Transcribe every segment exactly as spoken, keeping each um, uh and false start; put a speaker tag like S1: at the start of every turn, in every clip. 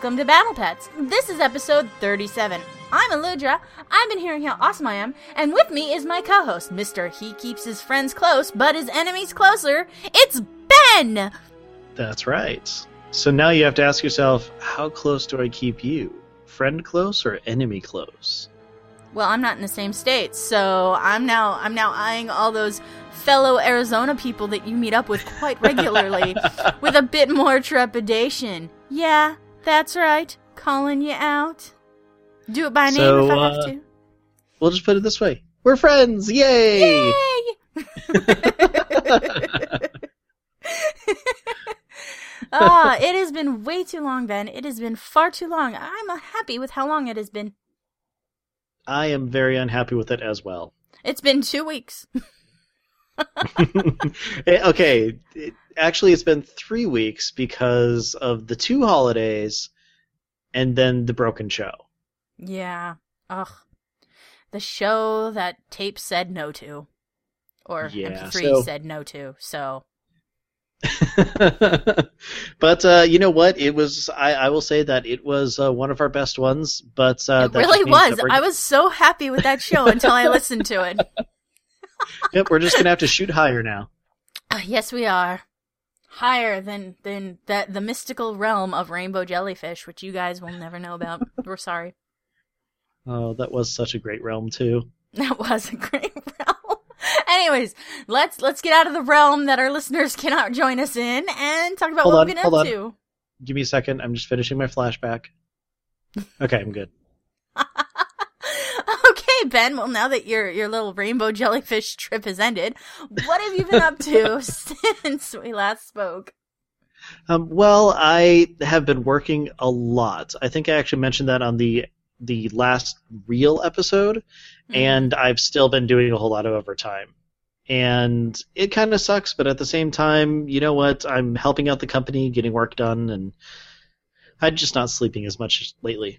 S1: welcome to Battle Pets. This is episode thirty-seven. I'm Aludra. I've been hearing how awesome I am, and with me is my co-host, Mister He keeps his friends close, but his enemies closer. It's Ben!
S2: That's right. So now you have to ask yourself, how close do I keep you? Friend close or enemy close?
S1: Well, I'm not in the same state, so I'm now I'm now eyeing all those fellow Arizona people that you meet up with quite regularly with a bit more trepidation. Yeah, that's right. Calling you out. Do it by name
S2: so,
S1: if I
S2: uh,
S1: have to.
S2: We'll just put it this way. We're friends! Yay!
S1: Yay! Ah, it has been way too long, Ben. It has been far too long. I'm uh, happy with how long it has been.
S2: I am very unhappy with it as well.
S1: It's been two weeks.
S2: Okay, it, actually it's been three weeks because of the two holidays and then the broken show.
S1: Yeah. Ugh. The show that tape said no to. Or
S2: Yeah,
S1: M P three
S2: so-
S1: said no to, so...
S2: But uh, you know what? It was. I, I will say that it was uh, one of our best ones. But uh,
S1: it
S2: that
S1: really
S2: just means
S1: was.
S2: that we're-
S1: I was so happy with that show until I listened to it.
S2: Yep, we're just gonna have to shoot higher now.
S1: Uh, yes, we are. Higher than than that the mystical realm of rainbow jellyfish, which you guys will never know about. We're sorry.
S2: Oh, that was such a great realm too.
S1: That was a great realm. Anyways, let's let's get out of the realm that our listeners cannot join us in and talk about
S2: Hold
S1: what
S2: on,
S1: we've been
S2: hold
S1: up
S2: on.
S1: to.
S2: Give me a second. I'm just finishing my flashback. Okay, I'm good.
S1: Okay, Ben. Well, now that your your little rainbow jellyfish trip has ended, what have you been up to since we last spoke?
S2: Um, well, I have been working a lot. I think I actually mentioned that on the the last real episode,
S1: Mm-hmm.
S2: and I've still been doing a whole lot of overtime. And it kind of sucks, but at the same time, you know what? I'm helping out the company, getting work done, and I'm just not sleeping as much lately.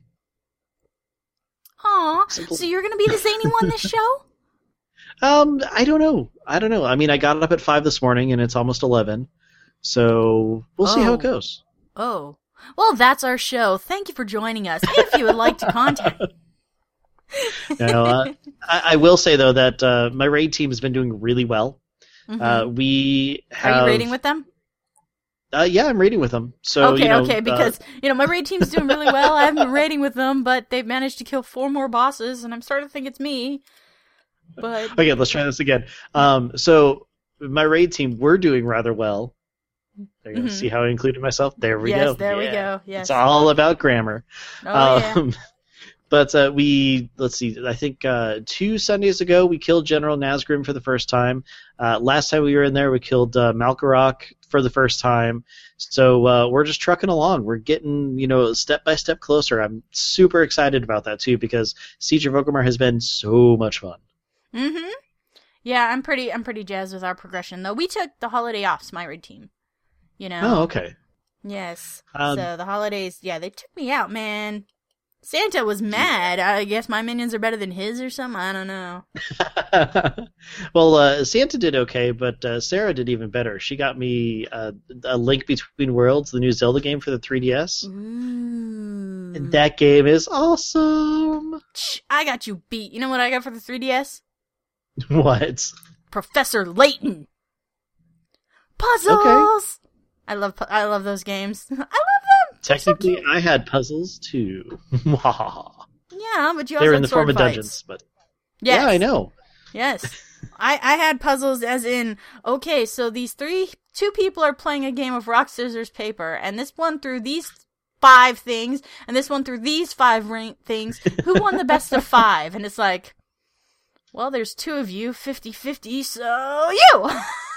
S1: Aw,
S2: Simple.
S1: so you're gonna be the zany one this show?
S2: Um, I don't know. I don't know. I mean, I got up at five this morning, and it's almost eleven, so we'll see how
S1: Oh.
S2: it goes.
S1: Oh. Well, that's our show. Thank you for joining us. If you would like to contact...
S2: No, uh, I, I will say though that uh, my raid team has been doing really well.
S1: Mhm.
S2: Uh, we have.
S1: Are you raiding with them?
S2: Uh, yeah, I'm raiding with them. So
S1: okay,
S2: you know,
S1: okay, because,
S2: uh,
S1: you know, my raid team's doing really well. I haven't been raiding with them, but they've managed to kill four more bosses, and I'm starting to think it's me. But,
S2: okay, let's try this again. Um, so my raid team, we're doing rather well. There you go.
S1: Mhm.
S2: See how I included myself? There we
S1: yes,
S2: go.
S1: there we
S2: Yeah.
S1: go, yes.
S2: It's all about grammar.
S1: Oh, yeah.
S2: um, But uh, we, let's see, I think uh, two Sundays ago we killed General Nazgrim for the first time. Uh, last time we were in there we killed uh, Malkarok for the first time. So uh, we're just trucking along. We're getting, you know, step by step closer. I'm super excited about that too because Siege of Orgrimmar has been so much fun.
S1: Mm-hmm. Yeah, I'm pretty, I'm pretty jazzed with our progression, though. We took the holiday off, my raid team. You know?
S2: Oh, okay.
S1: Yes.
S2: Um,
S1: so the holidays, yeah, they took me out, man. Santa was mad. I guess my minions are better than his or something. I don't know.
S2: Well, uh, Santa did okay, but uh, Sarah did even better. She got me uh, a Link Between Worlds, the new Zelda game for the three D S.
S1: Ooh.
S2: And that game is awesome.
S1: Shh, I got you beat. You know what I got for the three D S?
S2: What?
S1: Professor Layton. Puzzles. I love pu- I love those games. I love them. They're so
S2: Technically,
S1: cute.
S2: I had puzzles too.
S1: Yeah, but you also
S2: They were in
S1: had
S2: the
S1: sword
S2: form of
S1: fights.
S2: dungeons, but
S1: Yes.
S2: yeah, I know.
S1: Yes. I, I had puzzles as in, okay, so these three, two people are playing a game of rock, scissors, paper, and this one through these five things, and this one through these five ring- things. Who won the best of five? And it's like, well, there's two of you, fifty-fifty, so you!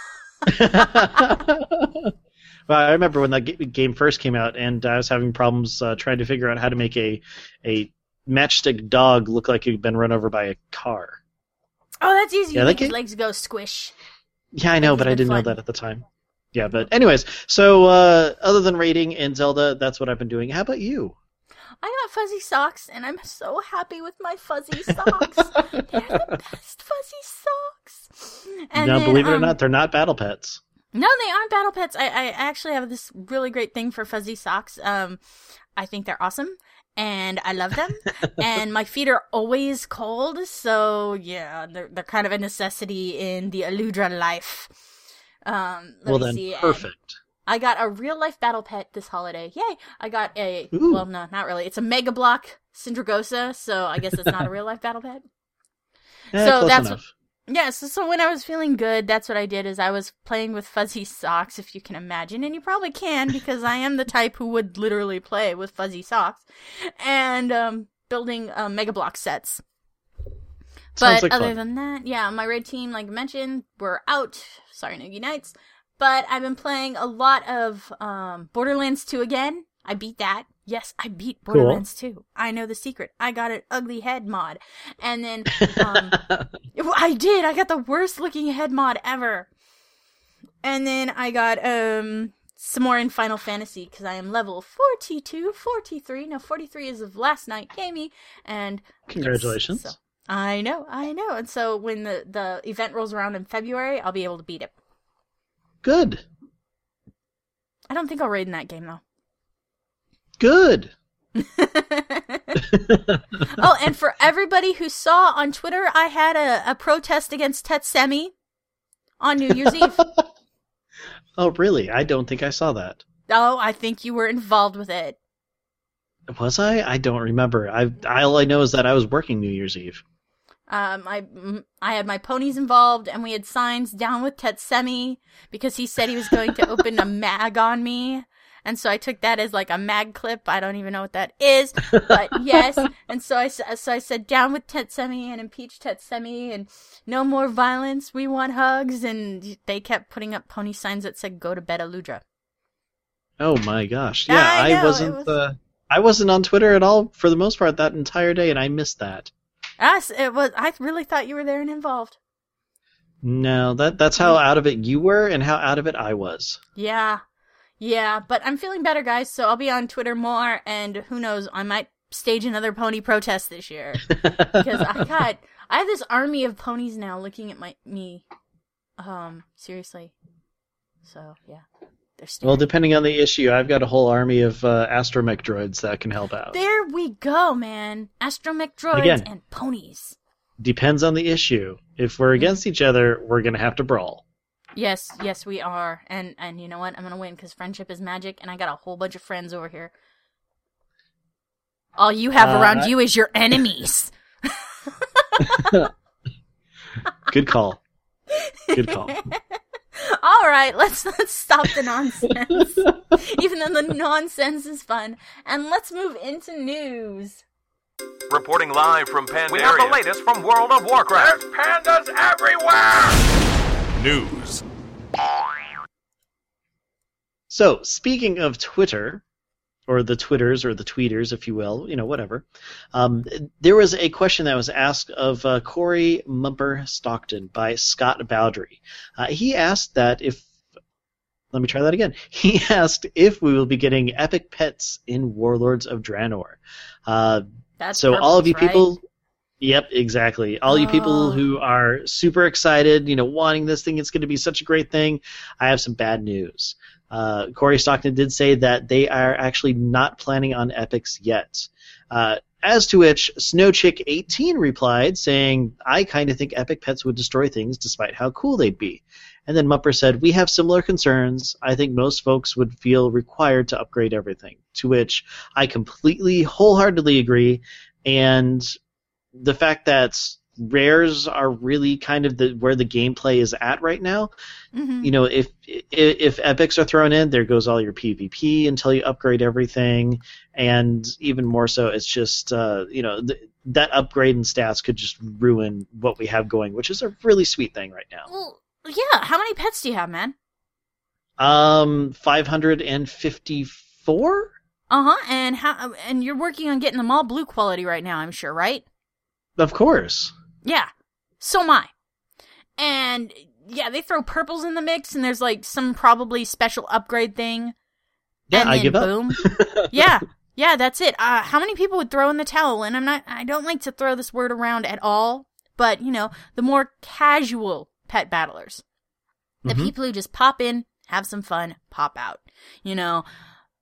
S2: Well, I remember when that ga- game first came out, and I was having problems uh, trying to figure out how to make a a matchstick dog look like he'd been run over by a car.
S1: Oh, that's easy.
S2: Yeah,
S1: You
S2: that
S1: make his
S2: game-
S1: legs go squish.
S2: Yeah, I know,
S1: Like
S2: but
S1: he's
S2: I
S1: been
S2: didn't know
S1: flooding.
S2: that at the time. Yeah, but anyways, so uh, other than raiding and Zelda, that's what I've been doing. How about you?
S1: I got fuzzy socks, and I'm so happy with my fuzzy socks. They're the best fuzzy socks. And
S2: now,
S1: then,
S2: believe it or
S1: um,
S2: not, they're not battle pets.
S1: No, they aren't battle pets. I, I actually have this really great thing for fuzzy socks. Um, I think they're awesome, and I love them, and my feet are always cold, so yeah, they're, they're kind of a necessity in the Aludra life. Um, let
S2: well
S1: me
S2: then,
S1: see.
S2: perfect.
S1: I got a real life battle pet this holiday. Yay! I got a,
S2: Ooh.
S1: well, no, not really. It's a Mega Block Syndragosa, so I guess it's not a real life battle pet.
S2: Eh,
S1: so
S2: close
S1: that's
S2: enough.
S1: Yeah, so, so when I was feeling good, that's what I did, is I was playing with fuzzy socks, if you can imagine, and you probably can, because I am the type who would literally play with fuzzy socks, and um, building uh, Mega Block sets.
S2: Sounds
S1: But
S2: like
S1: other
S2: fun.
S1: than that, yeah, my raid team, like I mentioned, we're out. Sorry, Noogie Nights. But I've been playing a lot of um, Borderlands two again. I beat that. Yes, I beat Borderlands
S2: Cool.
S1: two. I know the secret. I got an ugly head mod. And then, um, I did. I got the worst looking head mod ever. And then I got um some more in Final Fantasy, because I am level forty-two, forty-three. No, forty-three is of last night. Yay me. And
S2: Congratulations.
S1: yes, so, I know, I know. And so when the, the event rolls around in February, I'll be able to beat it.
S2: Good.
S1: I don't think I'll raid in that game, though.
S2: Good.
S1: Oh, and for everybody who saw on Twitter, I had a, a protest against Tetsemi on New Year's Eve.
S2: Oh, really? I don't think I saw that.
S1: Oh, I think you were involved with it.
S2: Was I? I don't remember. I all I know is that I was working New Year's Eve.
S1: Um, I, I had my ponies involved, and we had signs down with Tetsemi, because he said he was going to open a mag on me. And so I took that as like a mag clip. I don't even know what that is, but yes. And so I, so I said, down with Tetsemi and impeach Tetsemi and no more violence. We want hugs. And they kept putting up pony signs that said, go to bed, Aludra.
S2: Oh my gosh. Yeah,
S1: I know,
S2: I wasn't
S1: it was-
S2: uh, I wasn't on Twitter at all for the most part that entire day, and I missed that.
S1: Us, it was, I really thought you were there and involved.
S2: No, that that's how out of it you were and how out of it I was.
S1: Yeah. Yeah, but I'm feeling better, guys, so I'll be on Twitter more, and who knows, I might stage another pony protest this year. Because I got, I have this army of ponies now looking at my me. Um, seriously. So, yeah. They're staring.
S2: Well, depending on the issue, I've got a whole army of uh, astromech droids that can help out.
S1: There we go, man. Astromech droids
S2: Again.
S1: and ponies.
S2: Depends on the issue. If we're against each other, we're going to have to brawl.
S1: Yes, yes, we are. And and you know what? I'm going to win because friendship is magic, and I got a whole bunch of friends over here. All you have
S2: Uh,
S1: around
S2: I-
S1: you is your enemies.
S2: Good call. Good call.
S1: All right, let's let's stop the nonsense. Even though the nonsense is fun, and let's move into news.
S3: Reporting live from Pandaria.
S4: We have the latest from World of Warcraft.
S3: There's pandas everywhere!
S4: News.
S2: So, speaking of Twitter, or the Twitters, or the tweeters, if you will, you know, whatever, um, there was a question that was asked of uh, Corey Mumper Stockton by Scott Bowdry. Uh, he asked that if, let me try that again. He asked if we will be getting epic pets in Warlords of Draenor. Uh,
S1: That's
S2: so all of you
S1: purples,
S2: people...
S1: right?
S2: Yep, exactly. All you people
S1: Oh.
S2: who are super excited, you know, wanting this thing, it's going to be such a great thing, I have some bad news. Uh, Corey Stockton did say that they are actually not planning on epics yet. Uh, as to which, Snowchick eighteen replied, saying, I kind of think epic pets would destroy things despite how cool they'd be. And then Mupper said, we have similar concerns. I think most folks would feel required to upgrade everything. To which I completely, wholeheartedly agree. And the fact that rares are really kind of the where the gameplay is at right now.
S1: Mhm.
S2: You know, if, if if epics are thrown in, there goes all your PvP until you upgrade everything, and even more so, it's just uh, you know th- that upgrade in stats could just ruin what we have going, which is a really sweet thing right now.
S1: Well, yeah. How many pets do you have, man?
S2: Um, five hundred fifty-four.
S1: Uh huh. And how? And you're working on getting them all blue quality right now, I'm sure, right?
S2: Of course.
S1: Yeah. So am I. And yeah, they throw purples in the mix, and there's like some probably special upgrade thing.
S2: Yeah,
S1: and
S2: I
S1: then
S2: give up.
S1: boom. yeah. Yeah, that's it. Uh, how many people would throw in the towel? And I'm not, I don't like to throw this word around at all, but you know, the more casual pet battlers, the
S2: Mhm.
S1: people who just pop in, have some fun, pop out. You know,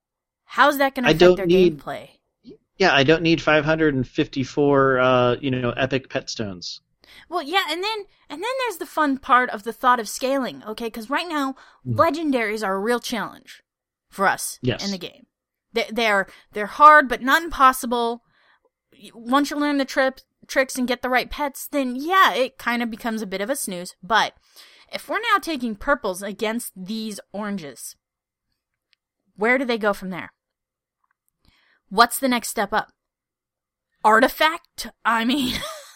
S1: How's that going to
S2: I
S1: affect
S2: don't
S1: their
S2: need-
S1: gameplay?
S2: Yeah, I don't need five hundred fifty-four, uh, you know, epic pet stones.
S1: Well, yeah, and then and then there's the fun part of the thought of scaling, okay? Because right now, mm. legendaries are a real challenge for us
S2: yes.
S1: in the game. They, they're they're hard, but not impossible. Once you learn the trip, tricks and get the right pets, then yeah, it kind of becomes a bit of a snooze. But if we're now taking purples against these oranges, where do they go from there? What's the next step up? Artifact? I mean,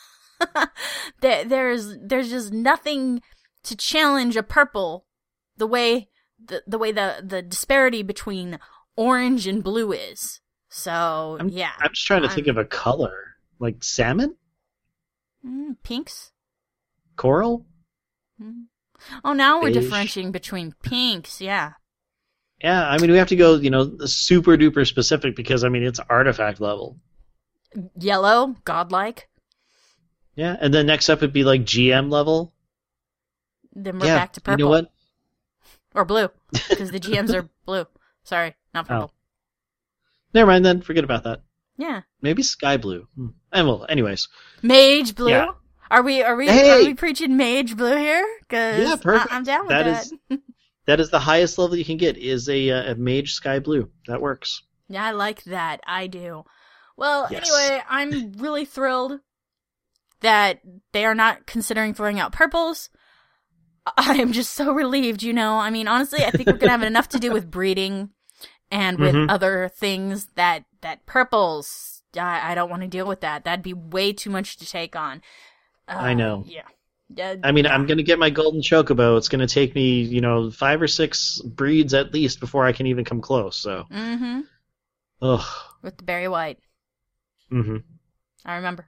S1: there, there's there's just nothing to challenge a purple the way the the way the, the disparity between orange and blue is. So
S2: I'm,
S1: yeah,
S2: I'm just trying to
S1: I'm,
S2: think of a color, like salmon,
S1: mm, pinks,
S2: coral.
S1: Mm. Oh, now we're
S2: beige.
S1: differentiating between pinks. Yeah.
S2: Yeah, I mean, we have to go, you know, super duper specific because, I mean, it's artifact level.
S1: Yellow, godlike.
S2: Yeah, and then next up would be like G M level.
S1: Then we're
S2: yeah,
S1: back to purple.
S2: You know what?
S1: Or blue, because the G Ms are blue. Sorry, not purple.
S2: Oh. Never mind then, forget about that.
S1: Yeah.
S2: Maybe sky blue. Hmm. And well, anyways.
S1: Mage blue?
S2: Yeah.
S1: Are we are we
S2: hey!
S1: are we preaching mage blue here? Cause
S2: yeah, perfect.
S1: I- I'm down with
S2: that.
S1: that.
S2: Is, that is the highest level you can get, is a, uh, a mage sky blue. That works.
S1: Yeah, I like that. I do. Well,
S2: yes.
S1: anyway, I'm really thrilled that they are not considering throwing out purples. I am just so relieved, you know. I mean, honestly, I think we're going to have enough to do with breeding and with
S2: mm-hmm.
S1: other things that, that purples, I, I don't want to deal with that. That'd be way too much to take on. Uh,
S2: I know.
S1: Yeah. Uh,
S2: I mean,
S1: yeah.
S2: I'm going to get my golden chocobo. It's going to take me, you know, five or six breeds at least before I can even come close, so.
S1: Mm-hmm.
S2: Ugh.
S1: With the berry white.
S2: Mm-hmm.
S1: I remember.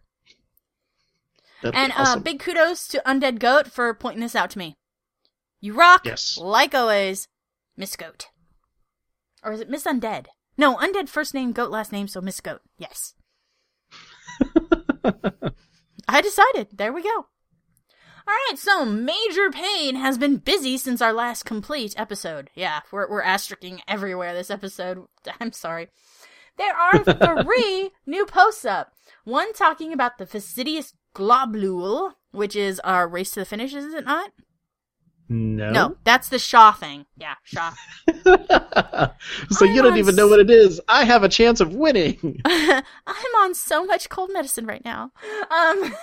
S2: That'd
S1: and
S2: be awesome.
S1: uh, big kudos to Undead Goat for pointing this out to me. You rock,
S2: yes.
S1: like always, Miss Goat. Or is it Miss Undead? No, Undead first name, Goat last name, so Miss Goat. Yes. I decided. There we go. Alright, so Major Pain has been busy since our last complete episode. Yeah, we're we're asterisking everywhere this episode. I'm sorry. There are three new posts up. One talking about the Fastidious Globule, which is our race to the finish, is it not?
S2: No.
S1: No, that's the Shaw thing. Yeah, Shaw.
S2: So
S1: I'm
S2: you don't
S1: on
S2: even
S1: s-
S2: know what it is. I have a chance of winning.
S1: I'm on so much cold medicine right now. Um,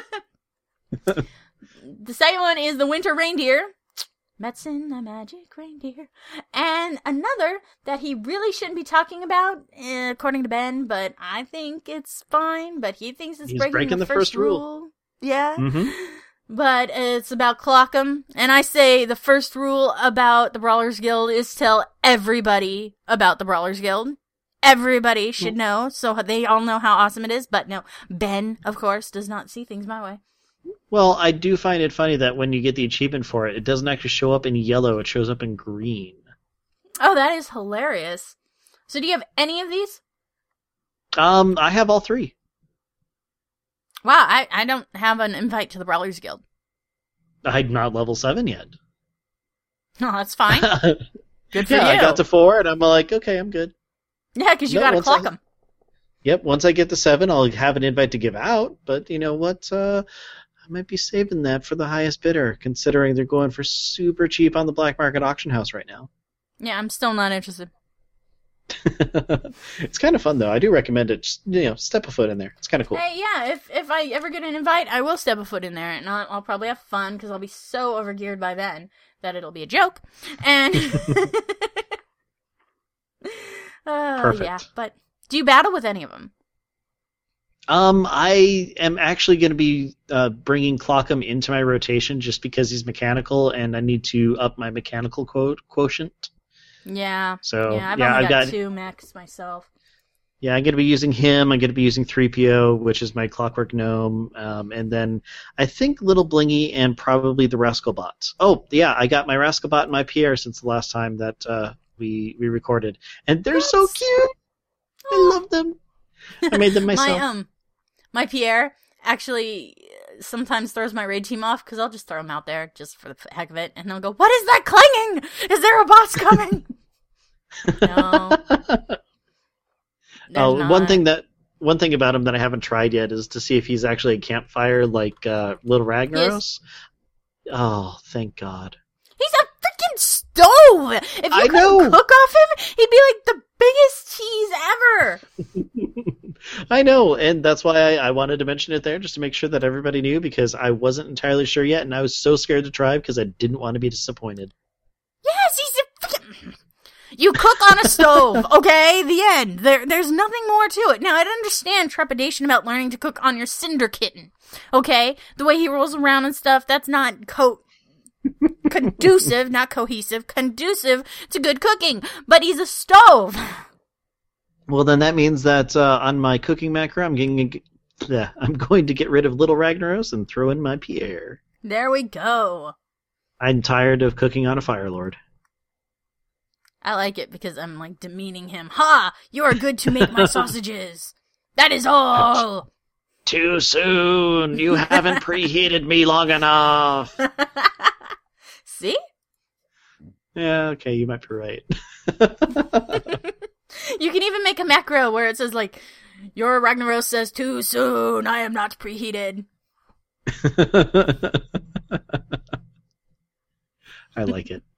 S1: the second one is the Winter Reindeer. Medicine, the magic reindeer. And another that he really shouldn't be talking about, eh, according to Ben, but I think it's fine, but he thinks it's
S2: He's
S1: breaking,
S2: breaking
S1: the,
S2: the
S1: first,
S2: first rule.
S1: rule. Yeah.
S2: Mm-hmm.
S1: But it's about Clockham, and I say the first rule about the Brawlers Guild is tell everybody about the Brawlers Guild. Everybody should know, so they all know how awesome it is, but no, Ben, of course, does not see things my way.
S2: Well, I do find it funny that when you get the achievement for it, it doesn't actually show up in yellow, it shows up in green.
S1: Oh, that is hilarious. So do you have any of these?
S2: Um, I have all three.
S1: Wow, I, I don't have an invite to the Brawlers Guild.
S2: I'm not level seven yet.
S1: No, that's fine. Good for
S2: yeah,
S1: you.
S2: I got to four, and I'm like, okay, I'm good.
S1: Yeah, because you
S2: No,
S1: got to
S2: once
S1: clock
S2: I-
S1: them.
S2: Yep, once I get to seven, I'll have an invite to give out, but you know what? Uh, I might be saving that for the highest bidder, considering they're going for super cheap on the black market auction house right now.
S1: Yeah, I'm still not interested.
S2: It's kind of fun, though. I do recommend it. Just, you know, step a foot in there. It's kind of cool.
S1: Hey, yeah, if if I ever get an invite, I will step a foot in there, and I'll, I'll probably have fun, because I'll be so overgeared by then that it'll be a joke. And uh,
S2: Perfect.
S1: yeah, but do you battle with any of them?
S2: Um, I am actually going to be uh, bringing Clockham into my rotation just because he's mechanical, and I need to up my mechanical quote quotient.
S1: Yeah.
S2: So
S1: yeah, I've
S2: yeah,
S1: only
S2: I've
S1: got,
S2: got
S1: two mechs myself.
S2: Yeah, I'm going to be using him. I'm going to be using three P O, which is my Clockwork Gnome, um, and then I think Little Blingy and probably the Rascalbot. Oh, yeah, I got my Rascalbot and my Pierre since the last time that uh, we we recorded, and they're so
S1: That's-
S2: cute. I love them. I made them myself.
S1: My um, my Pierre actually uh, sometimes throws my raid team off because I'll just throw him out there just for the heck of it, and they'll go, "What is that clanging? Is there a boss coming?" No.
S2: oh,
S1: not.
S2: one thing that one thing about him that I haven't tried yet is to see if he's actually a campfire like uh, Little Ragnaros. Yes. Oh, thank God.
S1: He's a freaking stove! If you
S2: I
S1: could
S2: know.
S1: cook off him, he'd be like the biggest cheese ever!
S2: I know, and that's why I, I wanted to mention it there, just to make sure that everybody knew, because I wasn't entirely sure yet, and I was so scared to try because I didn't want to be disappointed.
S1: Yes, he's a freaking... You cook on a stove, okay? The end. There, There's nothing more to it. Now, I'd understand trepidation about learning to cook on your Cinder Kitten, okay? The way he rolls around and stuff, that's not co... conducive, not cohesive, conducive to good cooking, but he's a stove.
S2: Well, then that means that uh, on my cooking macro, I'm getting, yeah, I'm going to get rid of Little Ragnaros and throw in my Pierre.
S1: There we go.
S2: I'm tired of cooking on a Fire Lord.
S1: I like it because I'm like demeaning him. Ha! You are good to make my sausages. That is all.
S2: Too soon. You haven't preheated me long enough.
S1: See?
S2: Yeah, okay, you might be right.
S1: You can even make a macro where it says, like, your Ragnaros says too soon, I am not preheated.
S2: I like it.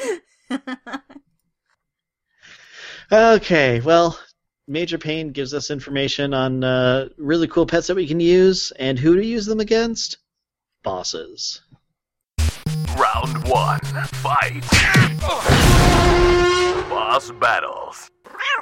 S2: Okay, well, Major Pain gives us information on uh, really cool pets that we can use, and who to use them against? Bosses.
S3: Round one, fight. Boss battles.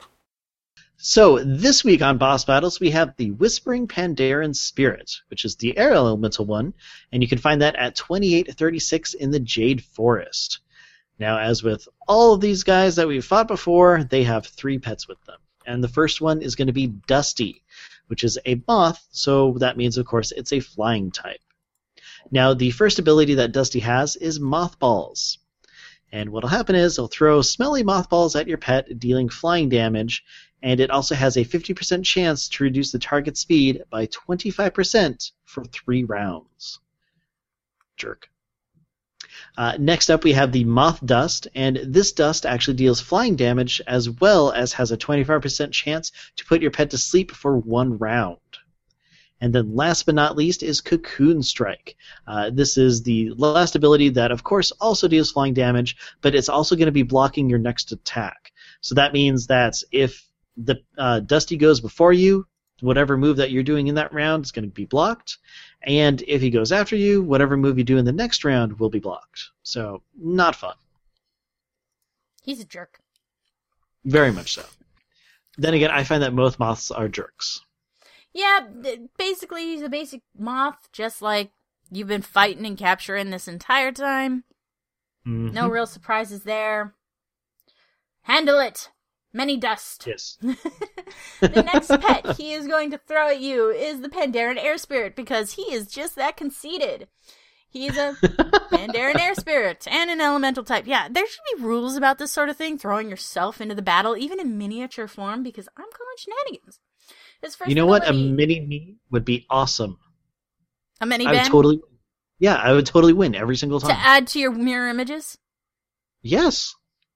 S2: So, this week on Boss Battles, we have the Whispering Pandaren Spirit, which is the air elemental one, and you can find that at twenty-eight thirty-six in the Jade Forest. Now, as with all of these guys that we've fought before, they have three pets with them. And the first one is going to be Dusty, which is a moth, so that means, of course, it's a flying type. Now, the first ability that Dusty has is Mothballs. And what'll happen is it'll throw smelly mothballs at your pet, dealing flying damage, and it also has a fifty percent chance to reduce the target speed by twenty-five percent for three rounds. Jerk. Uh, next up, we have the Moth Dust, and this dust actually deals flying damage as well as has a twenty-five percent chance to put your pet to sleep for one round. And then last but not least is Cocoon Strike. Uh, this is the last ability that, of course, also deals flying damage, but it's also going to be blocking your next attack. So that means that if the uh, Dusty goes before you, whatever move that you're doing in that round is going to be blocked. And if he goes after you, whatever move you do in the next round will be blocked. So, not fun.
S1: He's a jerk.
S2: Very much so. Then again, I find that most moths are jerks.
S1: Yeah, basically he's a basic moth, just like you've been fighting and capturing this entire time.
S2: Mm-hmm.
S1: No real surprises there. Handle it! Many dust.
S2: Yes.
S1: The next pet he is going to throw at you is the Pandaren Air Spirit, because he is just that conceited. He's a Pandaren Air Spirit and an elemental type. Yeah, there should be rules about this sort of thing, throwing yourself into the battle, even in miniature form, because I'm calling shenanigans. His first
S2: you know
S1: ability,
S2: what? A mini me would be awesome.
S1: A mini
S2: I
S1: Ben?
S2: would totally, yeah, I would totally win every single time.
S1: To add to your mirror images?
S2: Yes.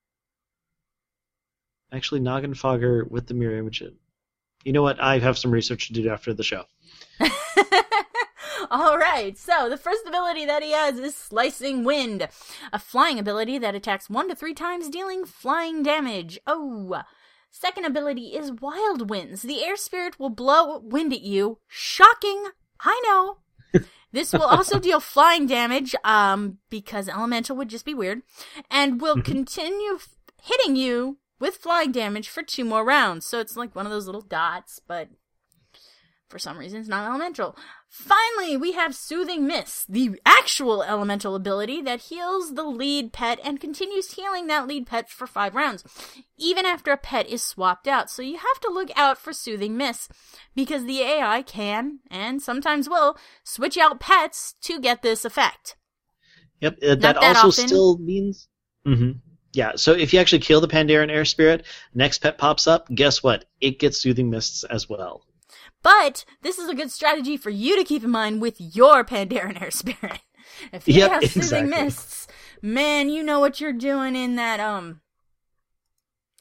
S2: Actually, Noggin Fogger with the mirror image. You know what? I have some research to do after the show.
S1: Alright, so the first ability that he has is Slicing Wind. A flying ability that attacks one to three times, dealing flying damage. Oh. Second ability is Wild Winds. The air spirit will blow wind at you. Shocking! I know. This will also deal flying damage, um, because elemental would just be weird, and will continue f- hitting you with flying damage for two more rounds. So it's like one of those little dots, but for some reason it's not elemental. Finally, we have Soothing Mist, the actual elemental ability that heals the lead pet and continues healing that lead pet for five rounds, even after a pet is swapped out. So you have to look out for Soothing Mist, because the A I can, and sometimes will, switch out pets to get this effect.
S2: Yep, uh, that,
S1: that
S2: also
S1: often.
S2: still means... Mm-hmm. Yeah, so if you actually kill the Pandaren Air Spirit, next pet pops up, guess what? It gets Soothing Mists as well.
S1: But this is a good strategy for you to keep in mind with your Pandaren Air Spirit. If you
S2: Yep,
S1: have Soothing
S2: exactly.
S1: Mists, man, you know what you're doing in that, um...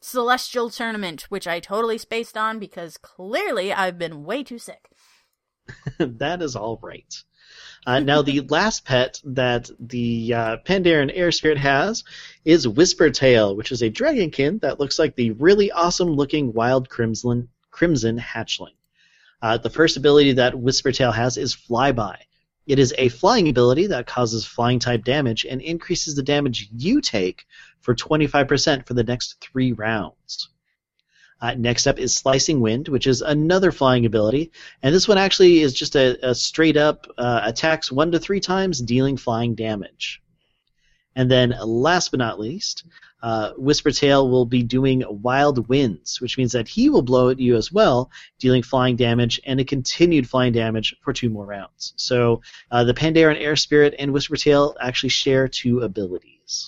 S1: Celestial Tournament, which I totally spaced on because clearly I've been way too sick.
S2: That is all right. Uh, now, the last pet that the uh, Pandaren Air Spirit has is Whispertail, which is a dragonkin that looks like the really awesome-looking wild crimson, crimson hatchling. Uh, the first ability that Whispertail has is Flyby. It is a flying ability that causes flying-type damage and increases the damage you take for twenty-five percent for the next three rounds. Uh, next up is Slicing Wind, which is another flying ability, and this one actually is just a, a straight-up uh, attacks one to three times, dealing flying damage. And then last but not least, uh, Whispertail will be doing Wild Winds, which means that he will blow at you as well, dealing flying damage and a continued flying damage for two more rounds. So uh, the Pandaren Air Spirit and Whispertail actually share two abilities.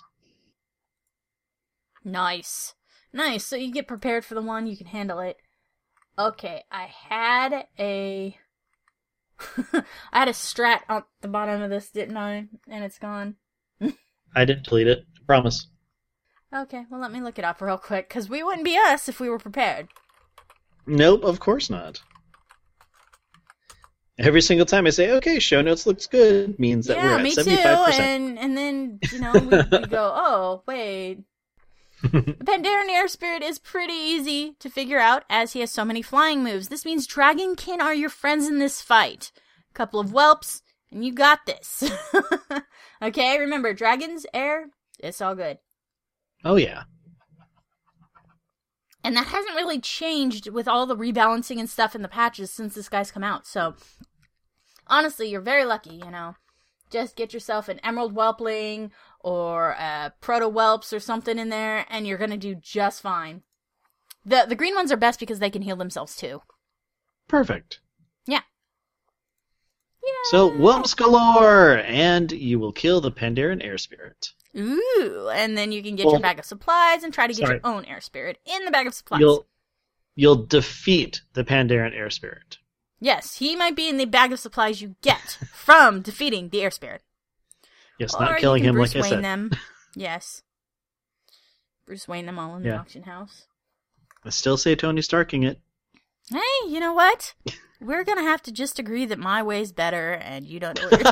S1: Nice. Nice. So you get prepared for the one, you can handle it. Okay, I had a... I had a strat on the bottom of this, didn't I? And it's gone.
S2: I didn't delete it. I promise.
S1: Okay, well let me look it up real quick, because we wouldn't be us if we were prepared.
S2: Nope, of course not. Every single time I say, okay, show notes looks good, means that
S1: yeah,
S2: we're at
S1: me
S2: seventy-five percent.
S1: too, and, and then, you know, we, we go, oh, wait... The Pandaren Air Spirit is pretty easy to figure out, as he has so many flying moves. This means Dragonkin are your friends in this fight. Couple of whelps, and you got this. Okay, remember, dragons, air, it's all good.
S2: Oh, yeah.
S1: And that hasn't really changed with all the rebalancing and stuff in the patches since this guy's come out, so... Honestly, you're very lucky, you know. Just get yourself an Emerald Whelpling or a Proto Whelps or something in there, and you're gonna do just fine. The the green ones are best because they can heal themselves too.
S2: Perfect.
S1: Yeah. Yeah.
S2: So, Whelps galore! And you will kill the Pandaren Air Spirit.
S1: Ooh, and then you can get
S2: Well,
S1: your bag of supplies and try to get
S2: sorry.
S1: your own Air Spirit in the bag of supplies.
S2: You'll, you'll defeat the Pandaren Air Spirit.
S1: Yes, he might be in the bag of supplies you get from defeating the Air Spirit.
S2: Yes,
S1: Or
S2: not killing
S1: you can
S2: him
S1: Bruce
S2: like I
S1: Wayne
S2: said.
S1: them. Yes. Bruce Wayne them all in the
S2: Yeah.
S1: auction house.
S2: I still say Tony Starking it.
S1: Hey, you know what? We're gonna have to just agree that my way's better, and you don't know what you're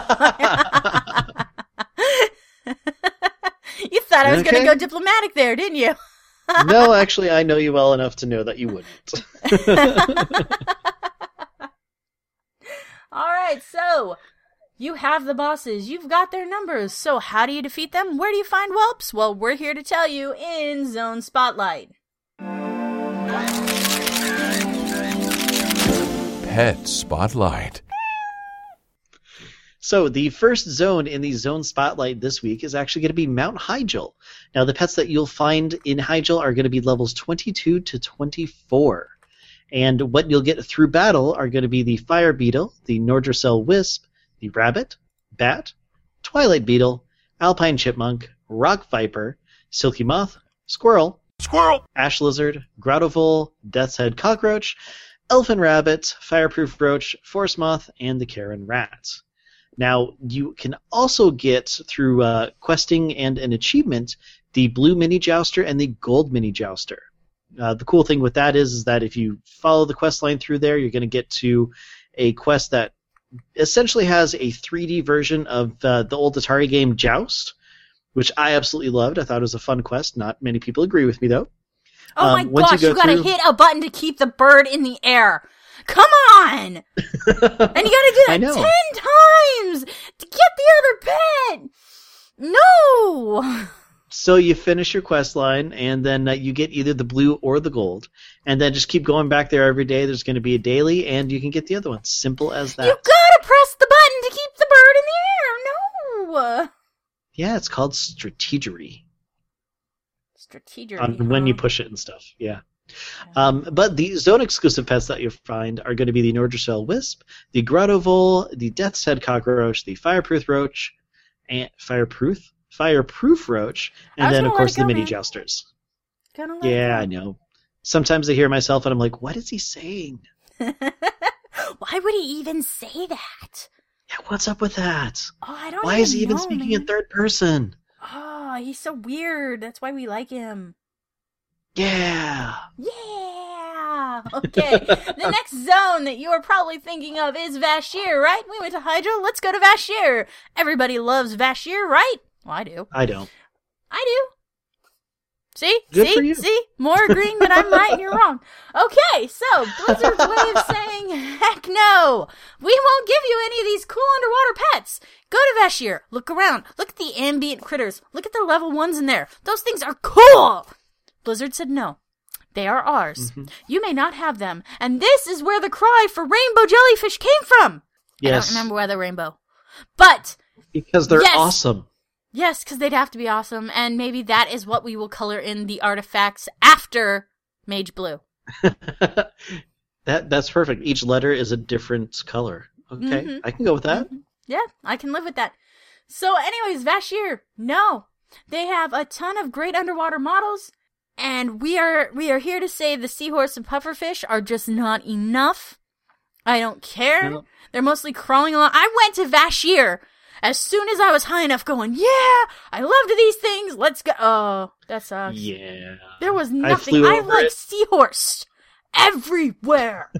S1: talking. You thought I was
S2: Okay.
S1: gonna go diplomatic there, didn't you?
S2: No, actually, I know you well enough to know that you wouldn't.
S1: Alright, so, you have the bosses, you've got their numbers, so how do you defeat them? Where do you find whelps? Well, we're here to tell you in Zone Spotlight.
S5: Pet Spotlight.
S2: So the first zone in the Zone Spotlight this week is actually going to be Mount Hyjal. Now, the pets that you'll find in Hyjal are going to be levels twenty-two to twenty-four. And what you'll get through battle are going to be the Fire Beetle, the Nordracell Wisp, the Rabbit, Bat, Twilight Beetle, Alpine Chipmunk, Rock Viper, Silky Moth, Squirrel,
S3: Squirrel!
S2: Ash Lizard, Grotto Vole, Death's Head Cockroach, Elfin Rabbit, Fireproof Roach, Forest Moth, and the Karen Rat. Now, you can also get, through uh, questing and an achievement, the Blue Mini Jouster and the Gold Mini Jouster. Uh, the cool thing with that is, is that if you follow the quest line through there, you're going to get to a quest that essentially has a three D version of uh, the old Atari game Joust, which I absolutely loved. I thought it was a fun quest. Not many people agree with me, though.
S1: Oh
S2: Um,
S1: my
S2: once
S1: gosh,
S2: you
S1: you,
S2: go
S1: gotta
S2: through-
S1: hit a button to keep the bird in the air. Come on! And you gotta do
S2: I
S1: that
S2: know.
S1: ten times to get the other pet! No!
S2: So you finish your quest line, and then uh, you get either the blue or the gold, and then just keep going back there every day. There's going to be a daily, and you can get the other one. Simple as that.
S1: You gotta press the button to keep the bird in the air! No!
S2: Yeah, it's called strategery.
S1: Strategery.
S2: On when you
S1: huh?
S2: push it and stuff. Yeah. Um, but the zone exclusive pets that you'll find are going to be the Nordracell Wisp, the Grotto Vole, the Death's Head Cockroach, the Fireproof Roach, and Fireproof Fireproof Roach,
S1: I
S2: and
S1: was
S2: then
S1: gonna
S2: of
S1: let
S2: course
S1: it go,
S2: the Mini
S1: man.
S2: Jousters.
S1: Gotta let it
S2: Yeah,
S1: go.
S2: I know. Sometimes I hear myself and I'm like, what is he saying?
S1: Why would he even say that?
S2: Yeah, what's up with that?
S1: Oh, I don't
S2: Why is he even
S1: know,
S2: speaking
S1: man.
S2: in third person?
S1: Oh, he's so weird. That's why we like him.
S2: Yeah.
S1: Yeah! Okay, the next zone that you are probably thinking of is Vashir, right? We went to Hydra, let's go to Vashir. Everybody loves Vashir, right? Well, I do.
S2: I don't.
S1: I do. See?
S2: Good
S1: See?
S2: for you.
S1: See? More agreeing that I'm right and you're wrong. Okay, so Blizzard's way of saying, heck no! We won't give you any of these cool underwater pets! Go to Vashir, look around, look at the ambient critters, look at the level ones in there. Those things are cool! Blizzard said no. They are ours. Mm-hmm. You may not have them. And this is where the cry for rainbow jellyfish came from.
S2: Yes.
S1: I don't remember why they're rainbow. But
S2: because they're
S1: yes,
S2: awesome.
S1: Yes, because they'd have to be awesome. And maybe that is what we will color in the artifacts after Mage Blue.
S2: that That's perfect. Each letter is a different color. Okay, mm-hmm. I can go with that.
S1: Mm-hmm. Yeah, I can live with that. So anyways, Vashir, no. They have a ton of great underwater models. And we are we are here to say the seahorse and pufferfish are just not enough. I don't care. No. They're mostly crawling along. I went to Vashir as soon as I was high enough going, yeah, I loved these things. Let's go. Oh, that sucks.
S2: Yeah.
S1: There was nothing. I, I like seahorse everywhere.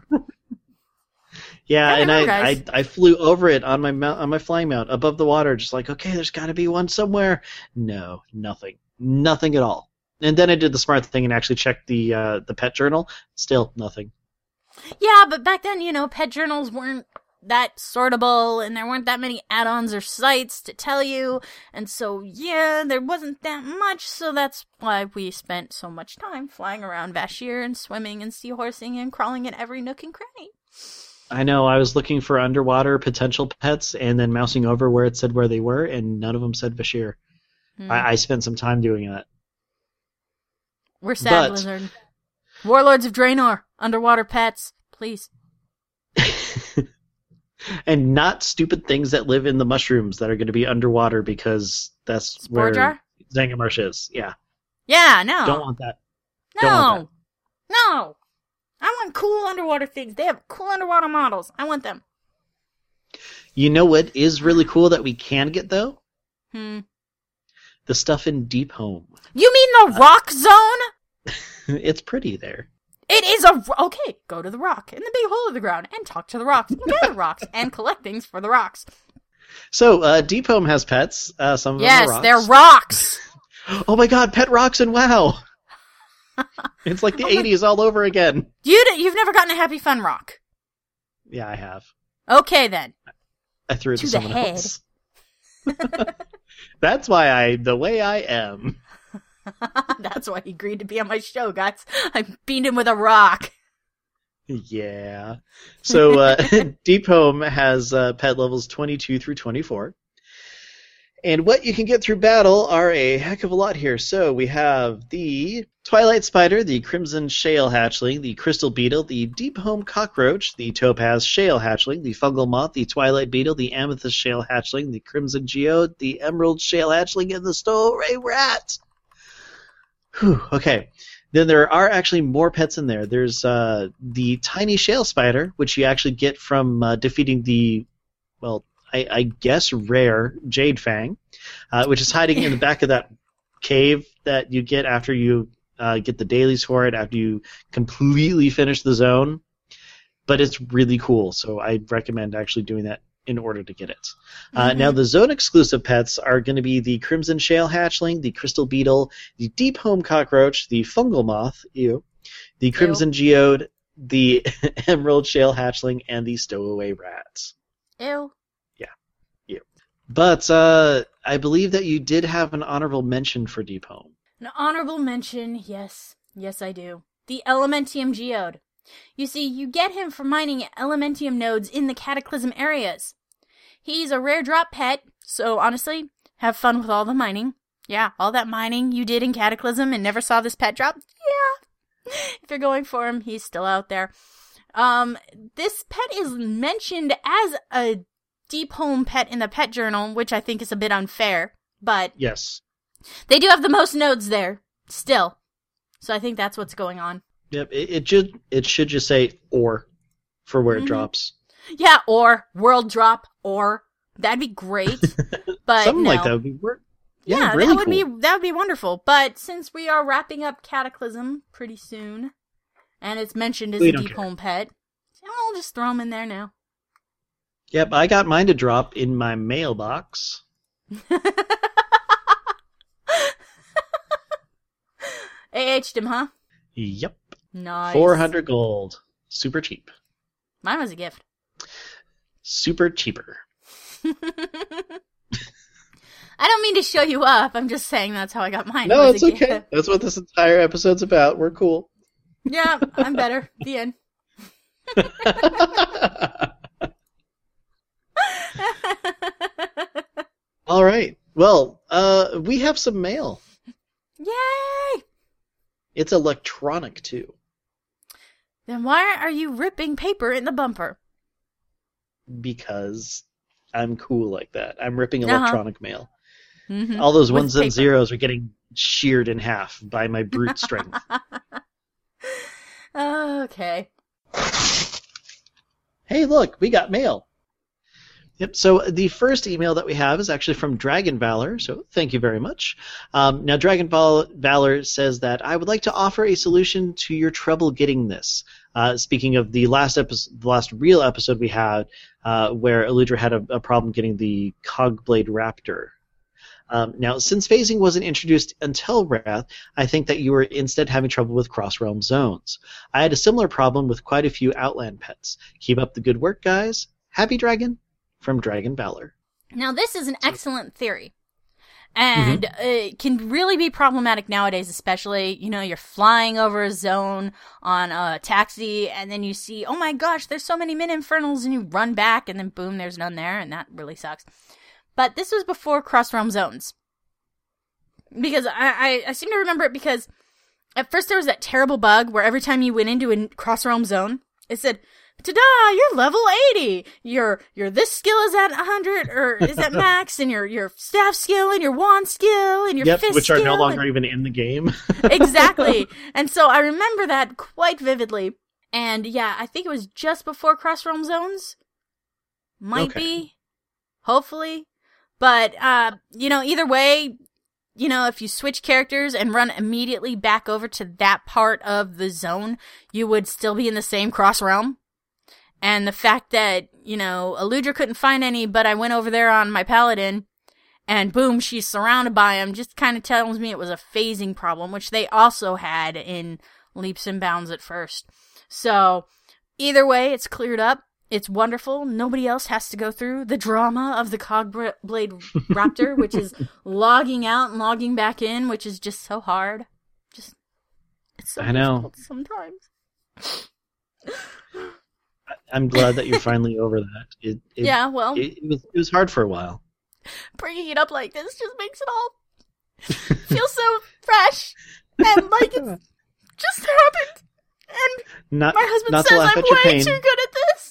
S2: Yeah,
S1: I
S2: and
S1: know,
S2: I, I I flew over it on my mount, on my flying mount above the water, just like, okay, there's got to be one somewhere. No, nothing. Nothing at all. And then I did the smart thing and actually checked the uh, the pet journal. Still nothing.
S1: Yeah, but back then, you know, pet journals weren't that sortable, and there weren't that many add-ons or sites to tell you. And so, yeah, there wasn't that much, so that's why we spent so much time flying around Vashir and swimming and seahorsing and crawling in every nook and cranny.
S2: I know, I was looking for underwater potential pets and then mousing over where it said where they were, and none of them said Vashir. Hmm. I, I spent some time doing that.
S1: We're sad, but... Blizzard. Warlords of Draenor, underwater pets, please.
S2: And not stupid things that live in the mushrooms that are going to be underwater because that's
S1: Spore
S2: where
S1: jar?
S2: Zangarmarsh is. Yeah.
S1: Yeah, no.
S2: Don't want that.
S1: No.
S2: Don't want
S1: that. No. I want cool underwater things. They have cool underwater models. I want them.
S2: You know what is really cool that we can get, though?
S1: Hmm.
S2: The stuff in Deep Home.
S1: You mean the uh, rock zone?
S2: It's pretty there.
S1: It is a... Okay, go to the rock in the big hole of the ground and talk to the rocks and gather rocks and collect things for the rocks.
S2: So, uh, Deep Home has pets. Uh, some of
S1: yes,
S2: them are rocks.
S1: They're rocks.
S2: Oh my god, pet rocks and WoW! It's like the oh eighties all over again.
S1: You, you've never gotten a Happy Fun rock?
S2: Yeah, I have.
S1: Okay, then.
S2: I threw it to,
S1: to
S2: someone
S1: head.
S2: else. That's why I, the way I am.
S1: That's why he agreed to be on my show, guys. I beat him with a rock.
S2: Yeah. So, uh, Deep Home has uh, pet levels twenty-two through twenty-four. And what you can get through battle are a heck of a lot here. So, we have the Twilight Spider, the Crimson Shale Hatchling, the Crystal Beetle, the Deep Home Cockroach, the Topaz Shale Hatchling, the Fungal Moth, the Twilight Beetle, the Amethyst Shale Hatchling, the Crimson Geode, the Emerald Shale Hatchling, and the Stowaway Rat. Whew, okay. Then there are actually more pets in there. There's uh, the Tiny Shale Spider, which you actually get from uh, defeating the, well, I, I guess rare Jade Fang, uh, which is hiding in the back of that cave that you get after you uh, get the dailies for it, after you completely finish the zone. But it's really cool, so I recommend actually doing that in order to get it. Uh, mm-hmm. Now, the zone-exclusive pets are going to be the Crimson Shale Hatchling, the Crystal Beetle, the Deep Home Cockroach, the Fungal Moth, ew, the Crimson ew. Geode, the Emerald Shale Hatchling, and the Stowaway Rat.
S1: Ew.
S2: Yeah, ew. But uh, I believe that you did have an honorable mention for Deep Home.
S1: An honorable mention, yes. Yes, I do. The Elementium Geode. You see, you get him for mining Elementium nodes in the Cataclysm areas. He's a rare drop pet, so honestly, have fun with all the mining. Yeah, all that mining you did in Cataclysm and never saw this pet drop? Yeah. If you're going for him, he's still out there. Um, this pet is mentioned as a Deep Home pet in the pet journal, which I think is a bit unfair, but...
S2: Yes.
S1: They do have the most nodes there, still. So I think that's what's going on.
S2: Yep, it, it should it should just say or for where
S1: mm-hmm.
S2: it drops.
S1: Yeah, or world drop, or that'd be great. But
S2: something
S1: no.
S2: like that would be work. Yeah,
S1: Yeah,
S2: really
S1: that would
S2: cool.
S1: be that would be wonderful. But since we are wrapping up Cataclysm pretty soon, and it's mentioned as
S2: We
S1: a
S2: don't
S1: deep
S2: care.
S1: home pet, I'll just throw them in there now.
S2: Yep, I got mine to drop in my mailbox.
S1: A H'd him, huh?
S2: Yep.
S1: Nice.
S2: four hundred gold. Super cheap.
S1: Mine was a gift.
S2: Super cheaper.
S1: I don't mean to show you up. I'm just saying that's how I got mine.
S2: No,
S1: It was
S2: it's
S1: a
S2: okay.
S1: gift.
S2: That's what this entire episode's about. We're cool.
S1: Yeah, I'm better. The end.
S2: All right. Well, uh, we have some mail.
S1: Yay!
S2: It's electronic, too.
S1: Then why are you ripping paper in the bumper?
S2: Because I'm cool like that. I'm ripping
S1: Uh-huh.
S2: electronic mail.
S1: Mm-hmm.
S2: All those
S1: With
S2: ones and
S1: paper.
S2: zeros are getting sheared in half by my brute strength.
S1: Okay.
S2: Hey, look, we got mail. Yep, so the first email that we have is actually from Dragon Valor, so thank you very much. Um, now, Dragon Val- Valor says that I would like to offer a solution to your trouble getting this. Uh, speaking of the last episode, the last real episode we had, uh, where Eludra had a, a problem getting the Cogblade Raptor. Um, now, since phasing wasn't introduced until Wrath, I think that you were instead having trouble with cross-realm zones. I had a similar problem with quite a few Outland pets. Keep up the good work, guys. Happy Dragon, from Dragon Valor.
S1: Now, this is an excellent theory. And uh, it can really be problematic nowadays, especially, you know, you're flying over a zone on a taxi, and then you see, oh my gosh, there's so many min-infernals, and you run back, and then boom, there's none there, and that really sucks. But this was before cross-realm zones. Because I, I, I seem to remember it because at first there was that terrible bug where every time you went into a cross-realm zone, it said, ta-da, you're level eighty. Your your this skill is at one hundred, or is at max, and your, your staff skill, and your wand skill, and your
S2: Yep,
S1: fist
S2: which are
S1: skill.
S2: no longer
S1: and...
S2: even in the game.
S1: Exactly. And so I remember that quite vividly. And yeah, I think it was just before cross-realm zones. Might
S2: Okay.
S1: be. Hopefully. But, uh, you know, either way, you know, if you switch characters and run immediately back over to that part of the zone, you would still be in the same cross-realm. And the fact that, you know, Eludra couldn't find any, but I went over there on my paladin, and boom, she's surrounded by them, just kind of tells me it was a phasing problem, which they also had in Leaps and Bounds at first. So, either way, it's cleared up. It's wonderful. Nobody else has to go through the drama of the Cogblade Raptor, which is logging out and logging back in, which is just so hard. Just, it's so
S2: I know.
S1: difficult sometimes.
S2: I'm glad that you're finally over that. It, it,
S1: Yeah, well,
S2: it, it, was, it was hard for a while.
S1: bringing it up like this just makes it all feel so fresh and like it's just happened. And
S2: Not,
S1: my husband
S2: not to
S1: says
S2: laugh
S1: I'm
S2: at your
S1: way
S2: pain.
S1: too good at this.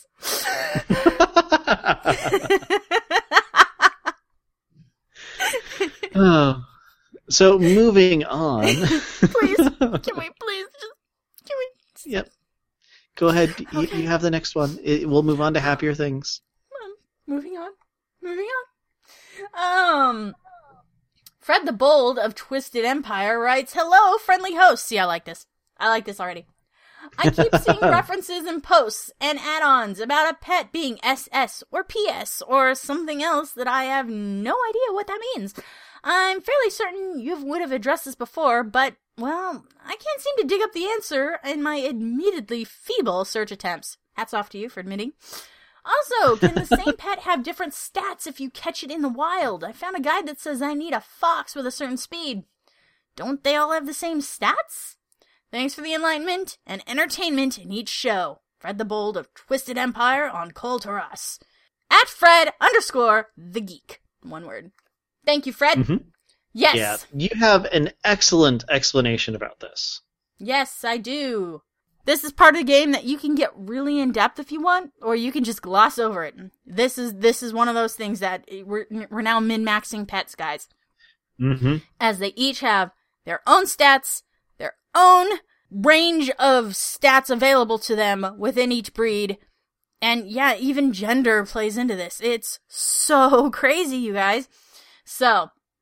S2: Oh. So moving on.
S1: Please, can we please just can we?
S2: Yep. Go ahead. You,
S1: Okay.
S2: you have the next one. It, we'll move on to happier things.
S1: Um, moving on, moving on. Um, Fred the Bold of Twisted Empire writes, "Hello, friendly hosts." See, I like this. I like this already. I keep seeing references in posts and add-ons about a pet being S S or P S or something else that I have no idea what that means. I'm fairly certain you would have addressed this before, but, well, I can't seem to dig up the answer in my admittedly feeble search attempts. Hats off to you for admitting. Also, can the same pet have different stats if you catch it in the wild? I found a guide that says I need a fox with a certain speed. Don't they all have the same stats? Thanks for the enlightenment and entertainment in each show. Fred the Bold of Twisted Empire on Kol Taras. At Fred underscore the Geek. One word. Thank you, Fred.
S2: Mhm.
S1: Yes.
S2: Yeah. You have an excellent explanation about this.
S1: Yes, I do. This is part of the game that you can get really in depth if you want, or you can just gloss over it. This is this is one of those things that we're we're now min-maxing pets, guys,
S2: Mm-hmm.
S1: as they each have their own stats, their own range of stats available to them within each breed, and yeah, even gender plays into this. It's so crazy, you guys. So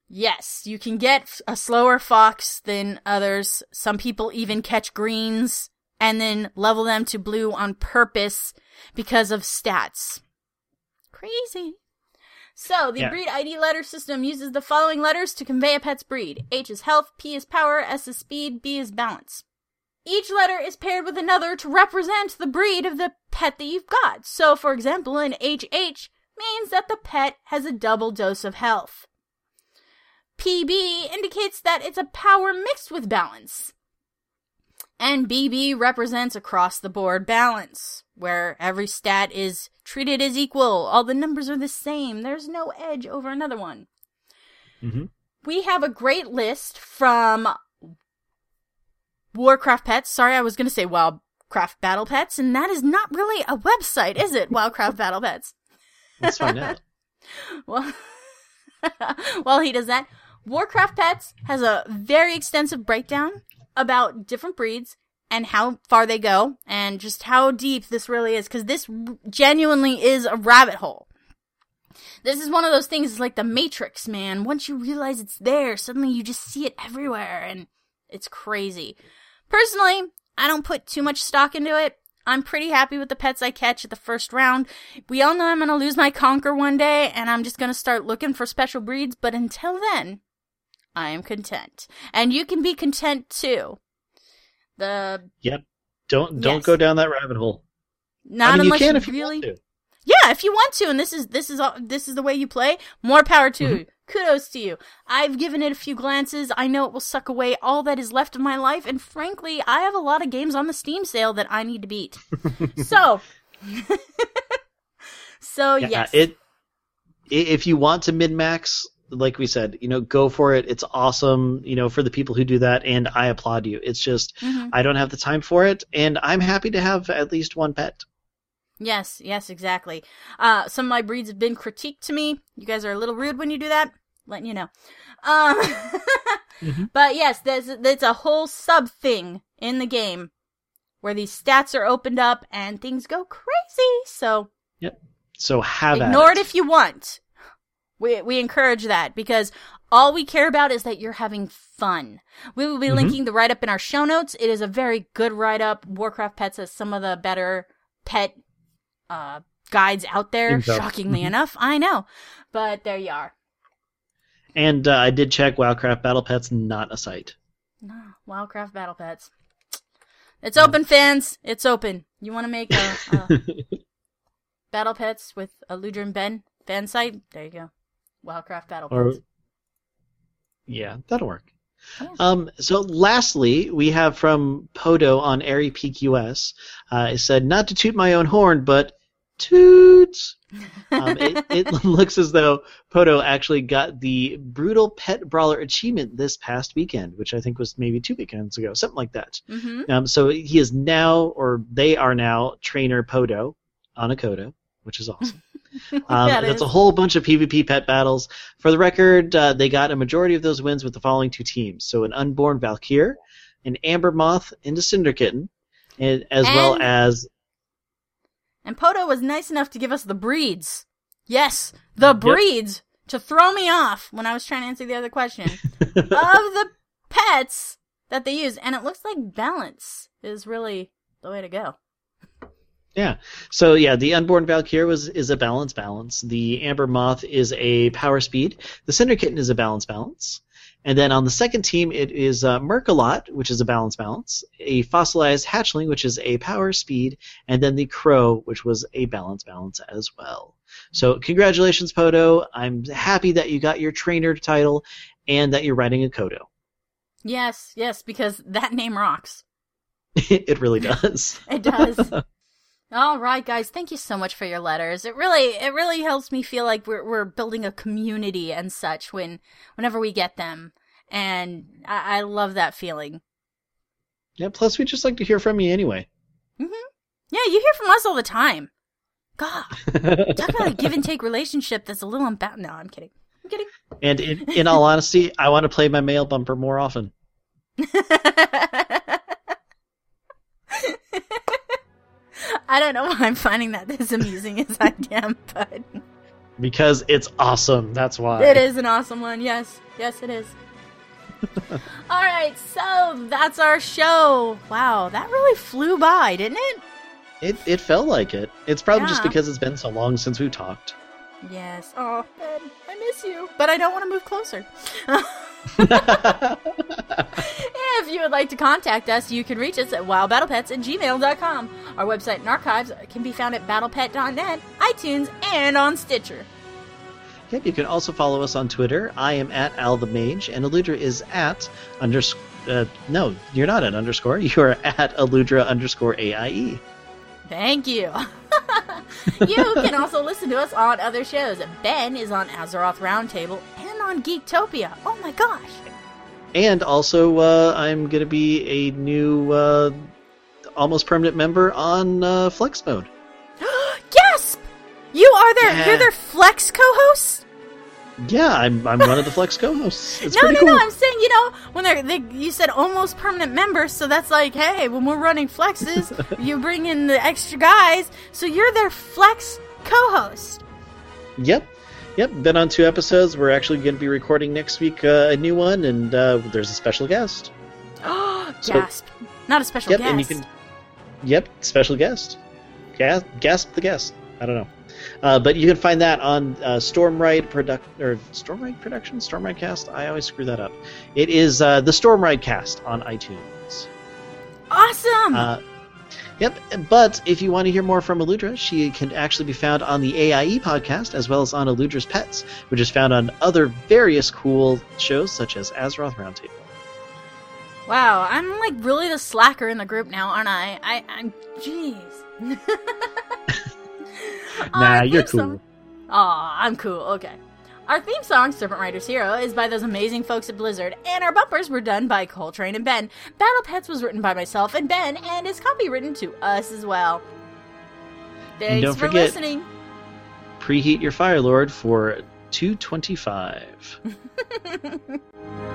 S1: Yes, you can get a slower fox than others. Some people even catch greens and then level them to blue on purpose because of stats. Crazy. So, the
S2: Yeah.
S1: breed I D letter system uses the following letters to convey a pet's breed. H is health, P is power, S is speed, B is balance. Each letter is paired with another to represent the breed of the pet that you've got. So, for example, an H H means that the pet has a double dose of health. P B indicates that it's a power mixed with balance. And B B represents across-the-board balance, where every stat is treated as equal. All the numbers are the same. There's no edge over another one.
S2: Mm-hmm.
S1: We have a great list from Warcraft Pets. Sorry, I was going to say Wildcraft Battle Pets, and that is not really a website, is it? Wildcraft Battle Pets.
S2: Let's find out.
S1: Well, while he does that, Warcraft Pets has a very extensive breakdown about different breeds and how far they go and just how deep this really is, because this genuinely is a rabbit hole. This is one of those things, it's like the Matrix, man. Once you realize it's there, suddenly you just see it everywhere, and it's crazy. Personally, I don't put too much stock into it. I'm pretty happy with the pets I catch at the first round. We all know I'm going to lose my Conquer one day, and I'm just going to start looking for special breeds, but until then, I am content. And you can be content too. The
S2: Yep. Don't don't
S1: Yes.
S2: go down that rabbit hole.
S1: Not
S2: I mean, you
S1: unless
S2: can
S1: you
S2: if you
S1: really
S2: want to.
S1: Yeah, if you want to, and this is this is all, this is the way you play, more power to
S2: Mm-hmm.
S1: you. Kudos to you. I've given it a few glances. I know it will suck away all that is left of my life, and frankly, I have a lot of games on the Steam sale that I need to beat. so, so
S2: Yeah,
S1: yes,
S2: it. i- If you want to min max, like we said, you know, go for it. It's awesome, you know, for the people who do that, and I applaud you. It's just
S1: Mhm.
S2: I don't have the time for it, and I'm happy to have at least one pet.
S1: Yes, yes, exactly. Uh, some of my breeds have been critiqued to me. You guys are a little rude when you do that. Letting you know. Um,
S2: Mm-hmm.
S1: But yes, there's, there's a whole sub thing in the game where these stats are opened up and things go crazy. So
S2: So have
S1: ignore
S2: at
S1: it if you want. We we encourage that because all we care about is that you're having fun. We will be
S2: Mhm.
S1: linking the write-up in our show notes. It is a very good write-up. Warcraft Pets has some of the better pet uh, guides out there,
S2: Info.
S1: shockingly
S2: Mhm.
S1: enough. I know. But there you are.
S2: And uh, I did check Wildcraft Battle Pets, not a site.
S1: No, Wildcraft Battle Pets. It's open, fans. It's open. You want to make a, a Battle Pets with a Ludrin Ben fan site? There you go. Wildcraft Battle
S2: Or
S1: Pets.
S2: yeah, that'll work.
S1: Yeah.
S2: Um, so lastly, we have from Podo on Airy Peak U S. Uh, it said, not to toot my own horn, but toot. Um, it, it looks as though Podo actually got the Brutal Pet Brawler achievement this past weekend, which I think was maybe two weekends ago, something like that.
S1: Mm-hmm.
S2: Um, so he is now, or they are now, Trainer Podo on Akodo, which is awesome. Um,
S1: That
S2: that's
S1: is.
S2: a whole bunch of PvP pet battles. For the record, uh, they got a majority of those wins with the following two teams. So an Unborn Valkyr, an Amber Moth, and a Cinder Kitten, and, as well
S1: And-
S2: as...
S1: And Poto was nice enough to give us the breeds. Yes, the breeds to throw me off when I was trying to answer the other question of the pets that they use. And it looks like balance is really the way to go.
S2: Yeah. So yeah, the Unborn Valkyr was is a balance balance. The Amber Moth is a power speed. The Cinder Kitten is a balance balance. And then on the second team, it is uh, Merkalot, which is a balance balance, a Fossilized Hatchling, which is a power speed, and then the Crow, which was a balance balance as well. So congratulations, Podo. I'm happy that you got your trainer title and that you're riding a Kodo.
S1: Yes, yes, because that name rocks.
S2: It really does.
S1: It does. All right, guys. Thank you so much for your letters. It really, it really helps me feel like we're we're building a community and such when whenever we get them, and I, I love that feeling.
S2: Yeah. Plus, we just like to hear from you anyway.
S1: Mm-hmm. Yeah, you hear from us all the time. God, talk about a give and take relationship that's a little unbound. No, I'm kidding. I'm kidding.
S2: And in, in all honesty, I want to play my mail bumper more often.
S1: I don't know why I'm finding that as amusing as I am, but
S2: Because it's awesome. That's why.
S1: It is an awesome one. Yes. Yes, it is. All right, so that's our show. Wow, that really flew by, didn't it?
S2: It it felt like it. It's probably
S1: Yeah.
S2: just because it's been so long since we've talked.
S1: Yes. Oh, Ben, I miss you. But I don't want to move closer. If you would like to contact us, you can reach us at wildbattlepets at gmail dot com. Our website and archives can be found at battlepet dot net, iTunes, and on Stitcher.
S2: Yep, you can also follow us on Twitter. I am at Al the Mage, and Aludra is at underscore. Uh, no, you're not at underscore. You are at Aludra underscore A I E.
S1: Thank you. You can also listen to us on other shows. Ben is on Azeroth Roundtable and on Geektopia. Oh my gosh.
S2: And also, uh, I'm going to be a new, uh, almost permanent member on uh, Flex Mode.
S1: Gasp! You are their
S2: Yeah.
S1: you're their Flex co-host?
S2: Yeah, I'm I'm one of the Flex co-hosts. It's
S1: no,
S2: pretty
S1: no,
S2: cool.
S1: no. I'm saying, you know, when they're they, you said almost permanent members, so that's like, hey, when we're running flexes, you bring in the extra guys, so you're their Flex co-host.
S2: Yep. Yep, been on two episodes. We're actually going to be recording next week uh, a new one, and uh, there's a special guest. So-
S1: Gasp! Not a special
S2: Yep,
S1: guest.
S2: and you can. Yep, special guest. Gas, gasp the guest. I don't know, uh, but you can find that on uh, Stormride product or Stormride Production, Stormride Cast. I always screw that up. It is uh, the Stormride Cast on iTunes.
S1: Awesome.
S2: Uh, Yep, but if you want to hear more from Aludra, she can actually be found on the A I E podcast, as well as on Aludra's Pets, which is found on other various cool shows, such as Azeroth Roundtable.
S1: Wow, I'm like really the slacker in the group now, aren't I? I, I'm, jeez.
S2: Nah,
S1: Our
S2: you're
S1: theme
S2: cool.
S1: song- Aw, I'm cool, okay. Our theme song, Serpent Rider's Hero, is by those amazing folks at Blizzard, and our bumpers were done by Coltrane and Ben. Battle Pets was written by myself and Ben, and is copywritten to us as well. Thanks
S2: don't
S1: for
S2: forget-
S1: listening.
S2: Preheat your Fire Lord for two twenty-five.